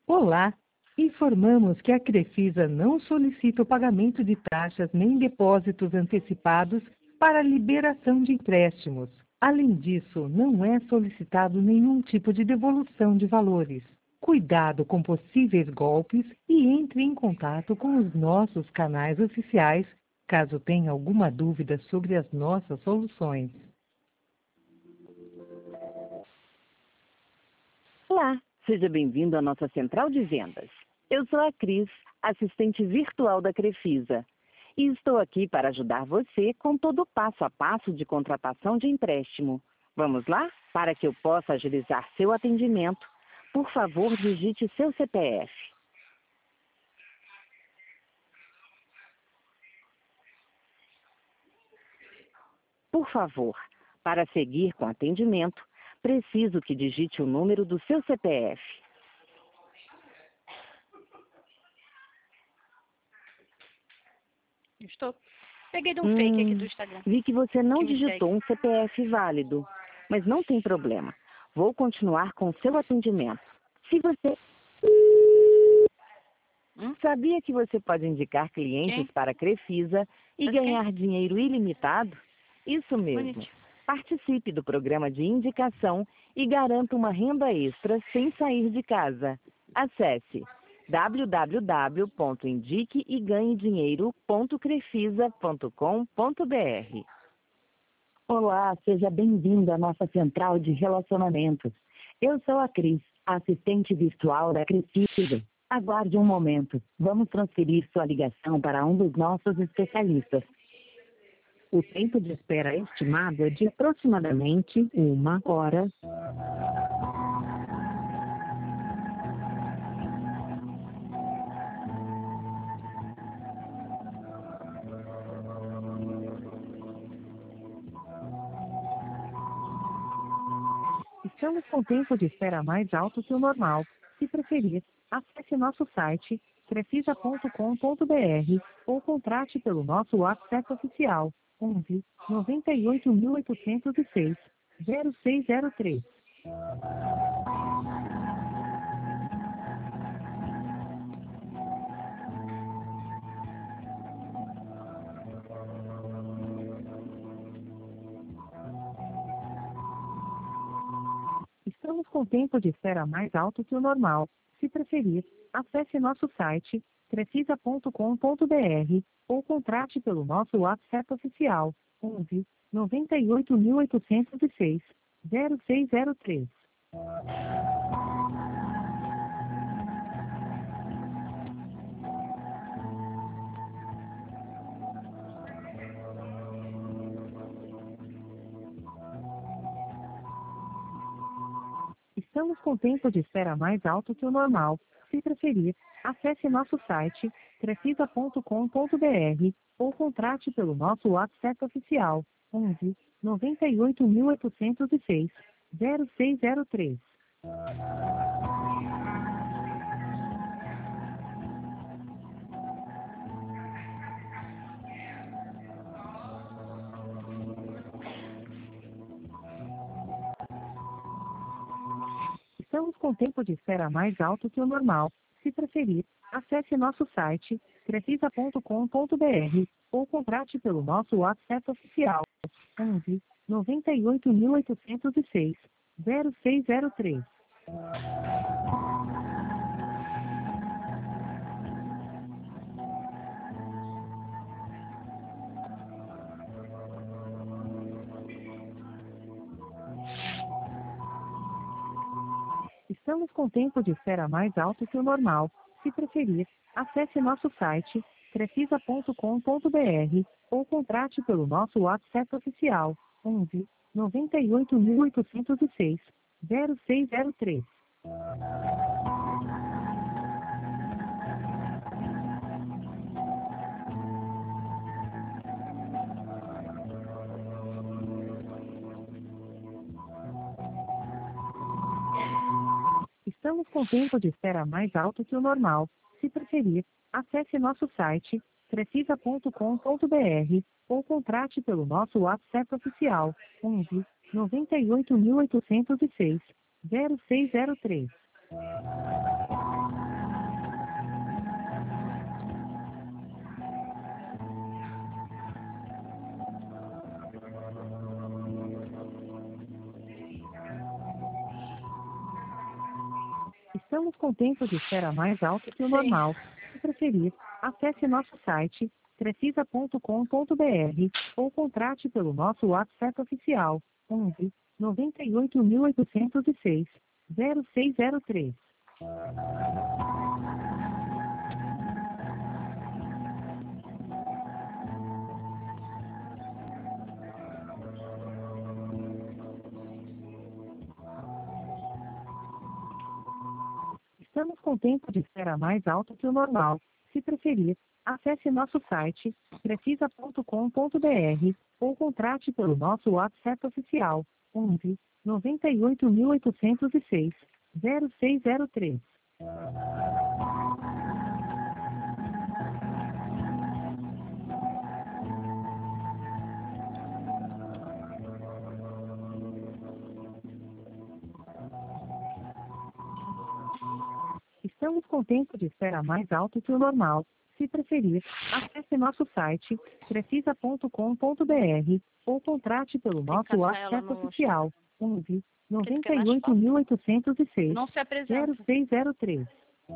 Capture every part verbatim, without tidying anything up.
Olá! Informamos que a Crefisa não solicita o pagamento de taxas nem depósitos antecipados para liberação de empréstimos. Além disso, não é solicitado nenhum tipo de devolução de valores. Cuidado com possíveis golpes e entre em contato com os nossos canais oficiais caso tenha alguma dúvida sobre as nossas soluções. Olá, seja bem-vindo à nossa central de vendas. Eu sou a Cris, assistente virtual da Crefisa, e estou aqui para ajudar você com todo o passo a passo de contratação de empréstimo. Vamos lá? Para que eu possa agilizar seu atendimento, por favor, digite seu C P F. Por favor, para seguir com o atendimento, preciso que digite o número do seu C P F. Estou. Peguei de um Hum, fake aqui do Instagram. Vi que você não Que me digitou segue. um C P F válido, mas não tem problema. Vou continuar com seu atendimento. Se você... Hum? Sabia que você pode indicar clientes Quem? para a Crefisa e Mas ganhar dinheiro ilimitado? Isso mesmo. Bonitinho. Participe do programa de indicação e garanta uma renda extra sem sair de casa. Acesse w w w ponto indique e ganhe dinheiro ponto crefisa ponto com ponto b r. Olá, seja bem-vindo à nossa central de relacionamentos. Eu sou a Cris, assistente virtual da Crefisa. Aguarde um momento. Vamos transferir sua ligação para um dos nossos especialistas. O tempo de espera estimado é de aproximadamente uma hora. Estamos com tempo de espera mais alto que o normal. Se preferir, acesse nosso site crefisa ponto com ponto b r ou contrate pelo nosso WhatsApp oficial onze, noventa e oito mil oitocentos e seis, zero seis zero três. Estamos com tempo de espera mais alto que o normal. Se preferir, acesse nosso site crefisa ponto com ponto b r ou contrate pelo nosso WhatsApp oficial onze, noventa e oito mil oitocentos e seis, zero seis zero três. Estamos com tempo de espera mais alto que o normal. Se preferir, acesse nosso site crefisa ponto com ponto b r ou contrate pelo nosso WhatsApp oficial onze, noventa e oito mil oitocentos e seis, zero seis zero três. Estamos com tempo de espera mais alto que o normal. Se preferir, acesse nosso site crefisa ponto com ponto b r ou contrate pelo nosso WhatsApp oficial onze, noventa e oito mil oitocentos e seis, zero seis zero três. Estamos com tempo de espera mais alto que o normal. Se preferir, acesse nosso site crefisa ponto com ponto b r ou contrate pelo nosso WhatsApp oficial onze, noventa e oito mil oitocentos e seis, zero seis zero três. Estamos com tempo de espera mais alto que o normal. Se preferir, acesse nosso site crefisa ponto com ponto b r ou contrate pelo nosso WhatsApp oficial onze, noventa e oito mil oitocentos e seis, zero seis zero três. Estamos com tempo de espera mais alto que o Sim. normal. Se preferir, acesse nosso site trefisa ponto com ponto br ou contrate pelo nosso WhatsApp oficial onze noventa e oito mil oitocentos e seis zero seis zero três. Estamos com tempo de espera mais alto que o normal. Se preferir, acesse nosso site trefisa ponto com ponto br ou contrate pelo nosso WhatsApp oficial onze noventa e oito mil oitocentos e seis zero seis zero três. Estamos com tempo de espera mais alto que o normal. Se preferir, acesse nosso site trefisa ponto com ponto br ou contrate pelo Tem que nosso caçar ela WhatsApp no... oficial onze Porque noventa fica e nas oito fotos. mil oitocentos e seis Não se zero apresenta. seis zero três.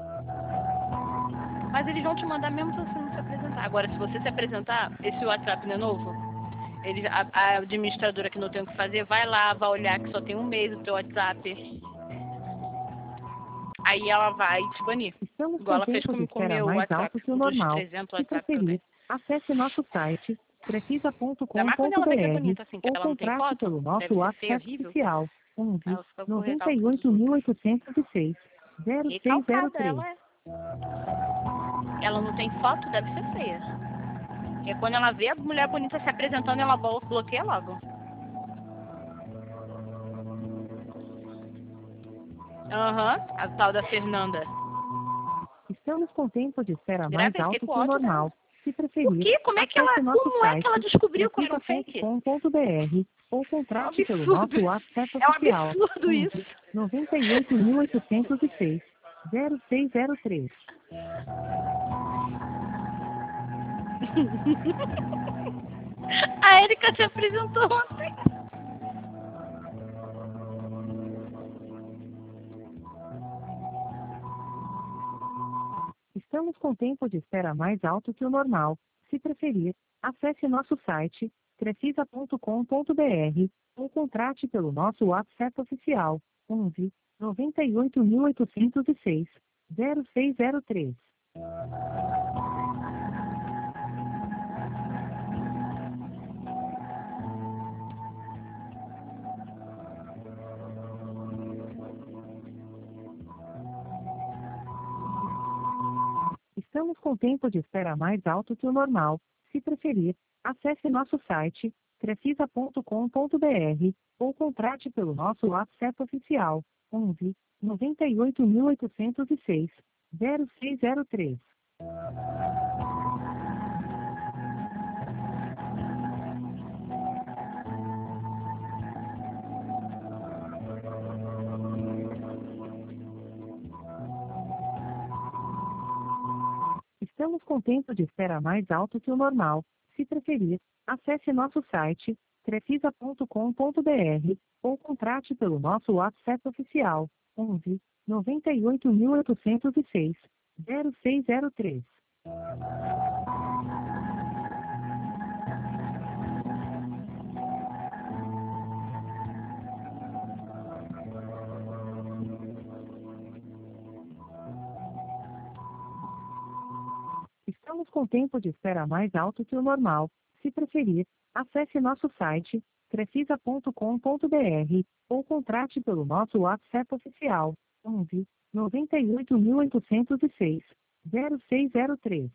Mas eles vão te mandar mesmo se você não se apresentar. Agora, se você se apresentar, esse WhatsApp não é novo? Ele, a, a administradora que não tem o que fazer, vai lá, vai olhar que só tem um mês o teu WhatsApp. Aí ela vai te banir. Estamos Igual com ela fez tempo de comigo com o espera meu mais WhatsApp, alto que o um dos normal. trezentos Se WhatsApp que eu preferir, tenho. acesse nosso site trefisa ponto Ainda com mais quando ponto ela vê que é br bonita, assim, que ou ela não tem contrate foto, pelo nosso deve ser feia, WhatsApp horrível. oficial Aí onze ela fica com noventa recalque e dos oito mil outros. oitocentos e seis zero seis zero Recalcada três. ela é. Ela não tem foto, deve ser feia. Porque quando ela vê a mulher bonita se apresentando, ela blo- bloqueia logo. Aham, a tal da Fernanda. Estamos com tempo de espera mais Grave, fiquei alto com que o ódio normal. dela. Se Por preferir, quê? Como é que ela, acesse nosso como é que ela site descobriu que eu era um trefisa fake? ponto com ponto br ou É um contrate pelo absurdo. nosso WhatsApp É um oficial absurdo onze isso. noventa e oito mil oitocentos e seis zero seis zero três. A Erika te apresentou ontem. Estamos com tempo de espera mais alto que o normal. Se preferir, acesse nosso site trefisa ponto com ponto br ou contrate pelo nosso WhatsApp oficial onze noventa e oito mil oitocentos e seis zero seis zero três. Estamos com tempo de espera mais alto que o normal. Se preferir, acesse nosso site trefisa ponto com ponto br ou contrate pelo nosso WhatsApp oficial onze noventa e oito mil oitocentos e seis zero seis zero três. Estamos com tempo de espera mais alto que o normal. Se preferir, acesse nosso site trefisa ponto com ponto br ou contrate pelo nosso WhatsApp oficial onze noventa e oito mil oitocentos e seis zero seis zero três. Estamos com tempo de espera mais alto que o normal. Se preferir, acesse nosso site trefisa ponto com ponto br ou contrate pelo nosso WhatsApp oficial onze noventa e oito mil oitocentos e seis zero seis zero três.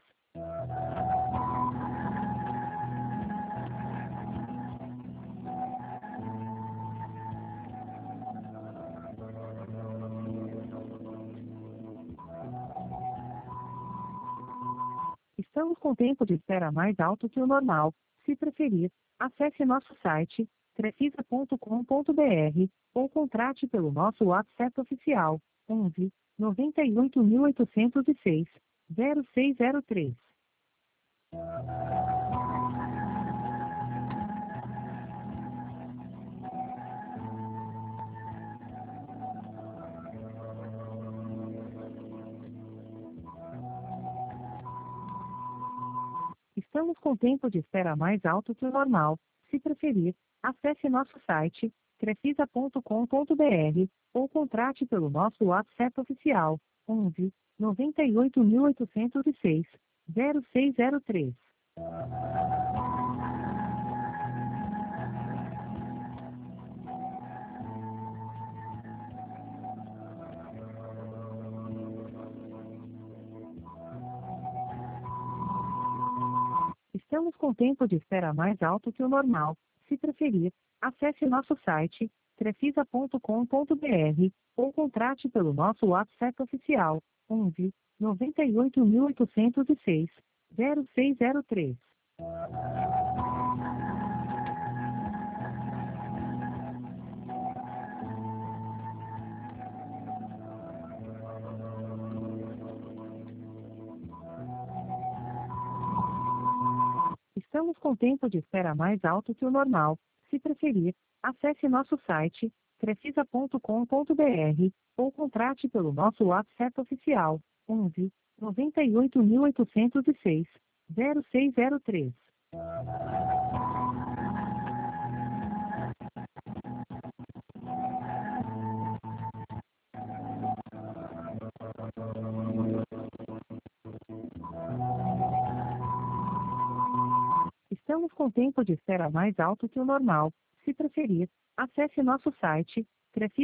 Estamos com tempo de espera mais alto que o normal. Se preferir, acesse nosso site trefisa ponto com ponto br ou contrate pelo nosso WhatsApp oficial onze noventa e oito mil oitocentos e seis zero seis zero três. Estamos com tempo de espera mais alto que o normal. Se preferir, acesse nosso site crefisa ponto com ponto br ou contrate pelo nosso WhatsApp oficial onze, noventa e oito mil oitocentos e seis, zero seis zero três. Estamos com tempo de espera mais alto que o normal. Se preferir, acesse nosso site crefisa ponto com ponto br ou contrate pelo nosso WhatsApp oficial onze, noventa e oito mil oitocentos e seis, zero seis zero três. Estamos com tempo de espera mais alto que o normal. Se preferir, acesse nosso site crefisa ponto com ponto br ou contrate pelo nosso WhatsApp oficial onze, noventa e oito mil oitocentos e seis, zero seis zero três. Estamos com tempo de espera mais alto que o normal. Se preferir, acesse nosso site crefisa